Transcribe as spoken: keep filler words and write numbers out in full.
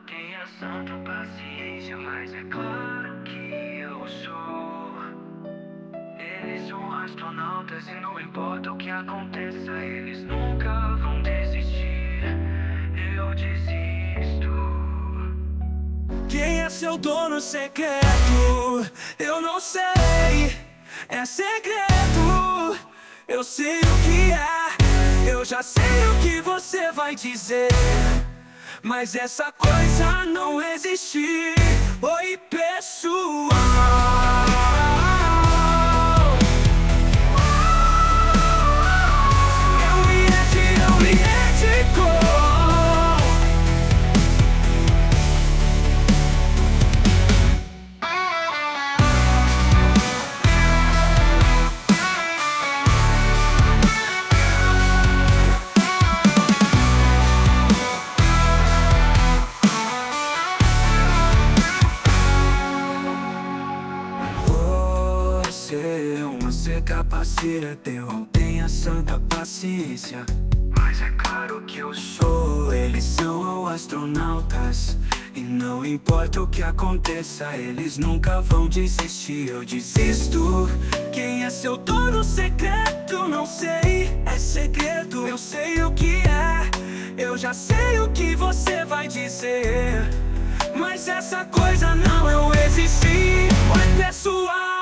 tenha santa paciência, mas é claro que eu sou. Eles são astronautas e não importa o que aconteça, eles nunca vão desistir. Eu desisto. Quem é seu dono secreto? Eu não sei, é segredo. Eu sei o que é, eu já sei o que você vai dizer, mas essa coisa não existe. Oi, pessoal. Eu me reti, eu me retico. Você é uma seca parceira, Deus tenha santa paciência, Mas é claro que eu sou. eles são astronautas e não importa o que aconteça, eles nunca vão desistir. Eu desisto. Quem é seu dono secreto? Não sei, é segredo. Eu sei o que é, eu já sei o que você vai dizer, mas essa coisa não eu existir. Oi, pessoal.